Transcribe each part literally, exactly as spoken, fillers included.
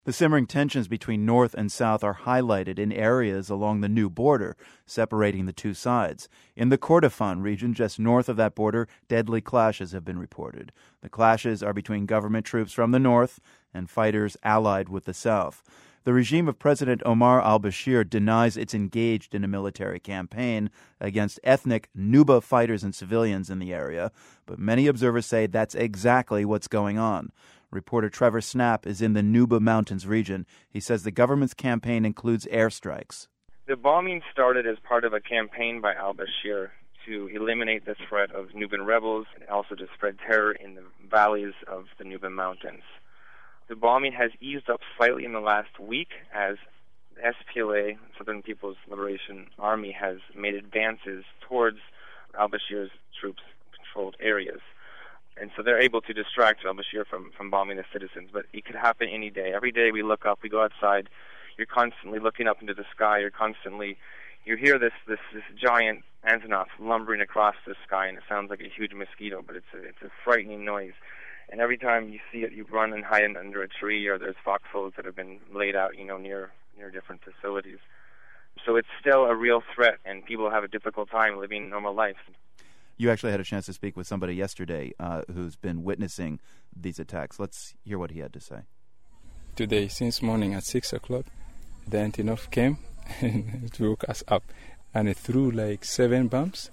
The simmering tensions between North and South are highlighted in areas along the new border, separating the two sides. In the Kordofan region, just north of that border, deadly clashes have been reported. The clashes are between government troops from the north and fighters allied with the south. The regime of President Omar al-Bashir denies it's engaged in a military campaign against ethnic Nuba fighters and civilians in the area, but many observers say that's exactly what's going on. Reporter Trevor Snapp is in the Nuba Mountains region. He says the government's campaign includes airstrikes. The bombing started as part of a campaign by al-Bashir to eliminate the threat of Nubian rebels and also to spread terror in the valleys of the Nuba Mountains. The bombing has eased up slightly in the last week as the S P L A, Southern People's Liberation Army, has made advances towards al-Bashir's troops-controlled areas. And so they're able to distract al-Bashir from, from bombing the citizens. But it could happen any day. Every day we look up, we go outside, you're constantly looking up into the sky, you're constantly, you hear this, this, this giant Antonov lumbering across the sky, and it sounds like a huge mosquito, but it's a, it's a frightening noise. And every time you see it, you run and hide under a tree, or there's foxholes that have been laid out, you know, near near different facilities. So it's still a real threat, and people have a difficult time living normal life. You actually had a chance to speak with somebody yesterday uh, who's been witnessing these attacks. Let's hear what he had to say. Today, since morning at six o'clock, the Antonov came and it woke us up. And it threw like seven bombs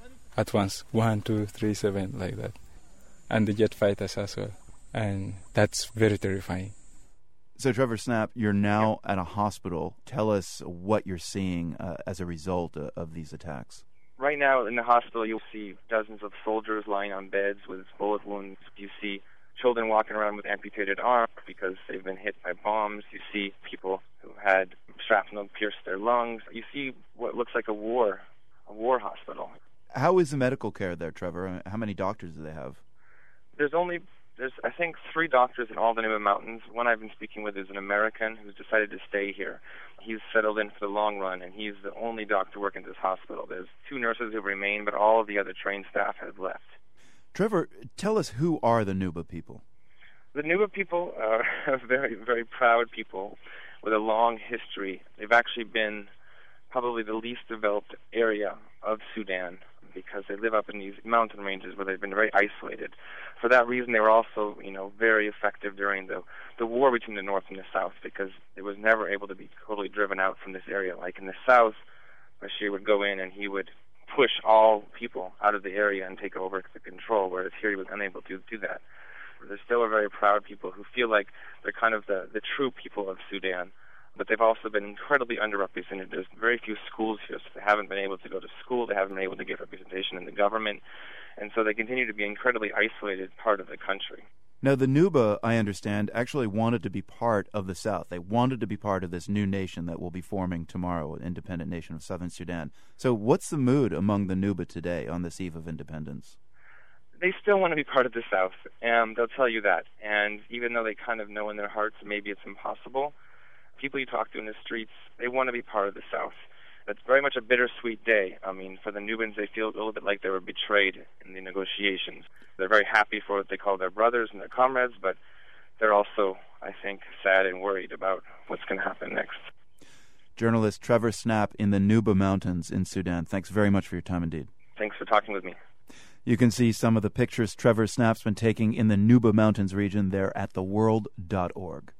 at once. One, two, three, seven, like that. And the jet fighters as well. And that's very terrifying. So, Trevor Snapp, you're now at a hospital. Tell us what you're seeing uh, as a result uh, of these attacks. Right now in the hospital, you'll see dozens of soldiers lying on beds with bullet wounds. You see children walking around with amputated arms because they've been hit by bombs. You see people who had shrapnel pierce their lungs. You see what looks like a war, a war hospital. How is the medical care there, Trevor? How many doctors do they have? There's only, there's I think, three doctors in all the Nuba Mountains. One I've been speaking with is an American who's decided to stay here. He's settled in for the long run, and he's the only doctor working at this hospital. There's two nurses who remain, but all of the other trained staff have left. Trevor, tell us, who are the Nuba people? The Nuba people are very, very proud people with a long history. They've actually been probably the least developed area of Sudan because they live up in these mountain ranges where they've been very isolated. For that reason, they were also, you know, very effective during the, the war between the North and the South because it was never able to be totally driven out from this area. Like in the South, Bashir would go in and he would push all people out of the area and take over the control, whereas here he was unable to do that. They're still a very proud people who feel like they're kind of the, the true people of Sudan, but they've also been incredibly underrepresented. There's very few schools here, so they haven't been able to go to school, they haven't been able to get representation in the government, and so they continue to be an incredibly isolated part of the country. Now, the Nuba, I understand, actually wanted to be part of the South. They wanted to be part of this new nation that will be forming tomorrow, an independent nation of Southern Sudan. So what's the mood among the Nuba today on this eve of independence? They still want to be part of the South, and they'll tell you that. And even though they kind of know in their hearts maybe it's impossible, people you talk to in the streets, they want to be part of the South. It's very much a bittersweet day. I mean, for the Nubans, they feel a little bit like they were betrayed in the negotiations. They're very happy for what they call their brothers and their comrades, but they're also, I think, sad and worried about what's going to happen next. Journalist Trevor Snapp in the Nuba Mountains in Sudan. Thanks very much for your time indeed. Thanks for talking with me. You can see some of the pictures Trevor Snapp's been taking in the Nuba Mountains region there at the world dot org.